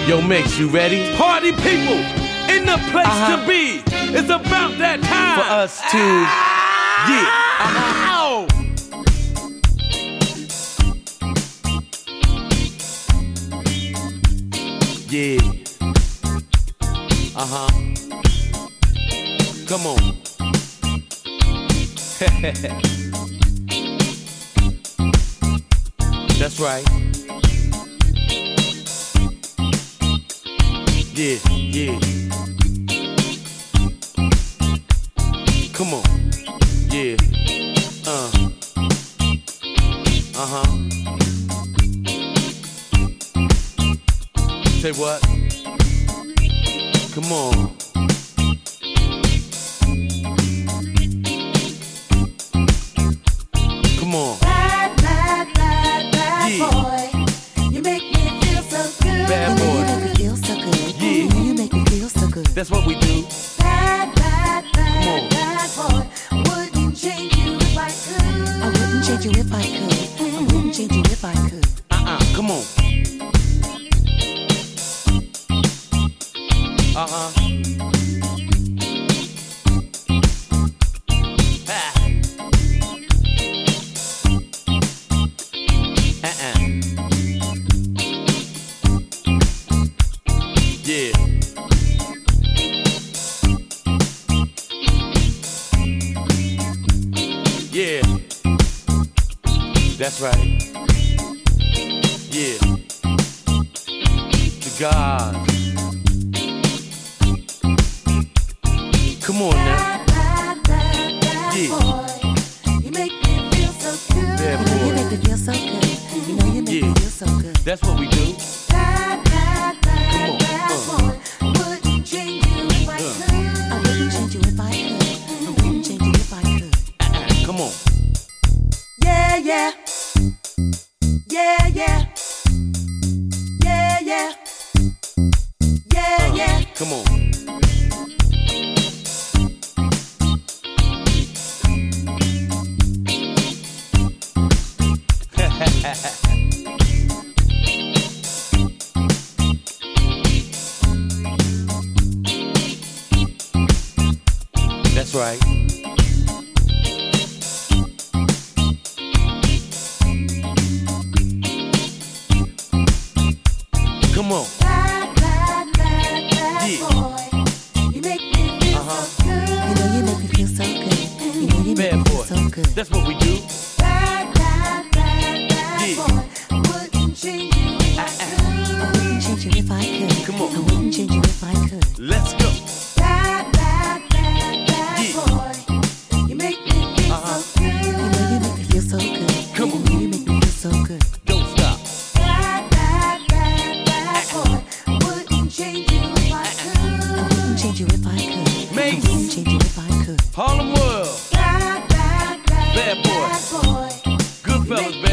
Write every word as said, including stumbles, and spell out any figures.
Yo, Mix, you ready? Party people in the place Uh-huh. to be. It's about that time For us to, yeah, uh-huh. Ow! Yeah. Uh-huh. Come on. That's right. Yeah, yeah. Come on. Yeah. Uh. Uh-huh. Say what? Come on. Come on. Bad, bad, bad, bad Yeah. boy. You make me feel so good. Bad You know boy. you make me feel so good. Yeah. You know you make me feel so good. That's what we do. Bad, bad, Come on. bad, bad boy. Wouldn't change you if I could. I wouldn't change you if I could. I wouldn't change you if I could. Uh-uh. Come on. Uh-uh. Ah. Uh-uh. Yeah. Yeah. That's right. Yeah. To God. Come on now. Bad, bad, bad, bad Yeah. boy. You make me feel so good. Bad You know you boy. make me feel so good. You know you make Yeah. me feel so good. That's what we do. Bad, bad, Come on, bad, bad uh. boy. Wouldn't change you if I Uh. could. I wouldn't change you if I could. I wouldn't change you if I could. Uh-uh. Come on. Yeah, yeah. Yeah, yeah. Yeah, yeah. Yeah, yeah. Come on. That's right. Come on. Bad, bad, bad, bad Yeah. boy. You make me feel Uh-huh. so good. You know you make me feel so good. You know you make Bad me boy. feel so good. That's what we do. Bad, bad, bad, bad Yeah. boy. Wouldn't change you if I could. I wouldn't change you if I could. Come on. I wouldn't change you if I could. Let's go. Bad, bad, bad, bad Yeah. boy. You make me feel Uh-huh. so good. You know you make me feel so good. Come You on. know you make me feel so good. Don't stop. Bad, bad, bad, bad boy. Wouldn't change you if I could. I wouldn't change you if I could. Mace. I wouldn't change you if I could. Harlem World. Bad, bad, bad, Bad boy. bad boy. Goodfellas, baby.